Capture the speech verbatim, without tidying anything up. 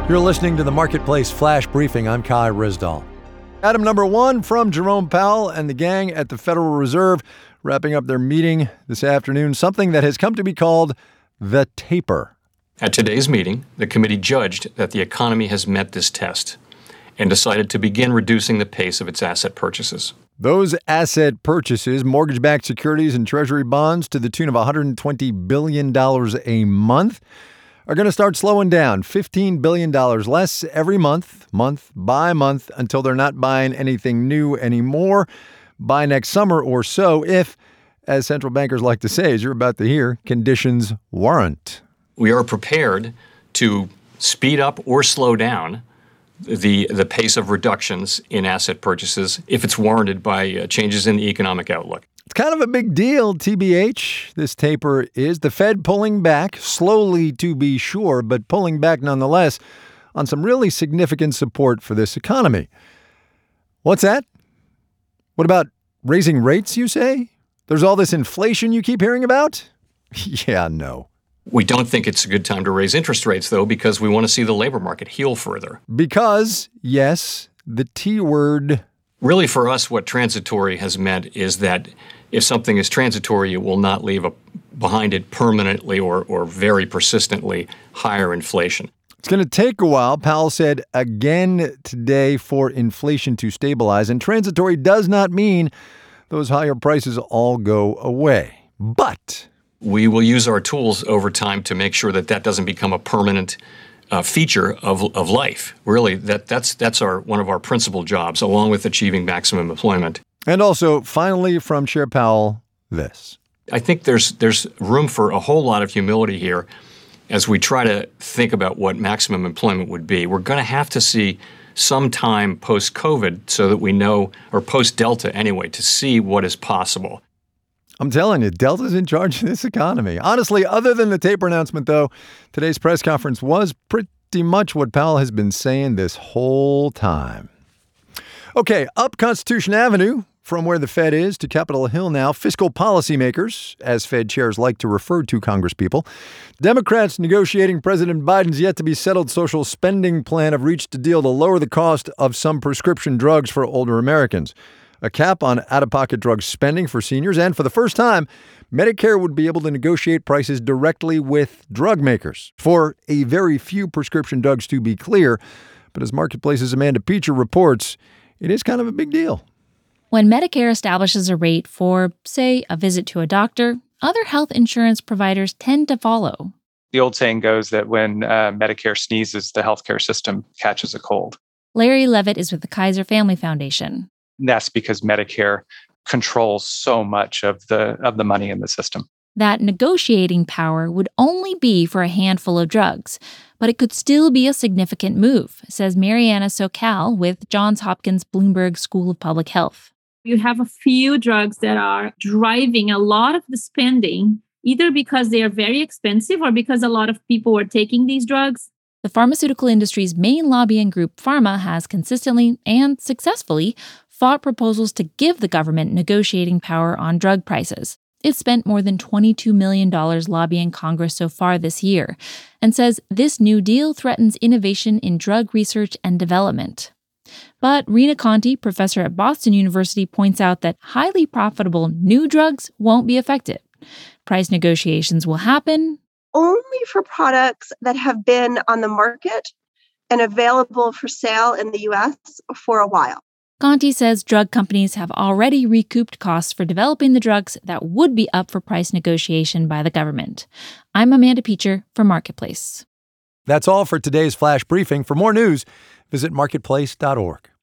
You're listening to the Marketplace Flash Briefing. I'm Kai Rizdal. Item number one from Jerome Powell and the gang at the Federal Reserve wrapping up their meeting this afternoon, something that has come to be called the taper. At today's meeting, the committee judged that the economy has met this test and decided to begin reducing the pace of its asset purchases. Those asset purchases, mortgage-backed securities and treasury bonds to the tune of one hundred twenty billion dollars a month, are going to start slowing down. fifteen billion dollars less every month, month by month, until they're not buying anything new anymore by next summer or so, if, as central bankers like to say, as you're about to hear, conditions warrant. We are prepared to speed up or slow down the the pace of reductions in asset purchases if it's warranted by uh, changes in the economic outlook. It's kind of a big deal, T B H. This taper is the Fed pulling back, slowly to be sure, but pulling back nonetheless on some really significant support for this economy. What's that? What about raising rates, you say? There's all this inflation you keep hearing about? Yeah, no. We don't think it's a good time to raise interest rates, though, because we want to see the labor market heal further. Because, yes, the T word. Really, for us, what transitory has meant is that if something is transitory, it will not leave a, behind it permanently or, or very persistently higher inflation. It's going to take a while, Powell said again today, for inflation to stabilize. And transitory does not mean those higher prices all go away. But we will use our tools over time to make sure that that doesn't become a permanent uh, feature of of life. Really, that that's that's our one of our principal jobs, along with achieving maximum employment. And also, finally, from Chair Powell, this. I think there's there's room for a whole lot of humility here as we try to think about what maximum employment would be. We're going to have to see some time post-COVID so that we know, or post-Delta anyway, to see what is possible. I'm telling you, Delta's in charge of this economy. Honestly, other than the taper announcement, though, today's press conference was pretty much what Powell has been saying this whole time. Okay, up Constitution Avenue, from where the Fed is to Capitol Hill now, fiscal policymakers, as Fed chairs like to refer to Congresspeople, Democrats negotiating President Biden's yet-to-be-settled social spending plan have reached a deal to lower the cost of some prescription drugs for older Americans. A cap on out-of-pocket drug spending for seniors, and for the first time, Medicare would be able to negotiate prices directly with drug makers for a very few prescription drugs, to be clear. But as Marketplace's Amanda Peacher reports, it is kind of a big deal. When Medicare establishes a rate for, say, a visit to a doctor, other health insurance providers tend to follow. The old saying goes that when uh, Medicare sneezes, the healthcare system catches a cold. Larry Levitt is with the Kaiser Family Foundation. That's because Medicare controls so much of the of the money in the system. That negotiating power would only be for a handful of drugs, but it could still be a significant move, says Mariana Sokal with Johns Hopkins Bloomberg School of Public Health. You have a few drugs that are driving a lot of the spending, either because they are very expensive or because a lot of people are taking these drugs. The pharmaceutical industry's main lobbying group, Pharma, has consistently and successfully fought proposals to give the government negotiating power on drug prices. It's spent more than twenty-two million dollars lobbying Congress so far this year, and says this new deal threatens innovation in drug research and development. But Rena Conti, professor at Boston University, points out that highly profitable new drugs won't be affected. Price negotiations will happen only for products that have been on the market and available for sale in the U S for a while. Conti says drug companies have already recouped costs for developing the drugs that would be up for price negotiation by the government. I'm Amanda Peacher for Marketplace. That's all for today's Flash Briefing. For more news, visit marketplace dot org.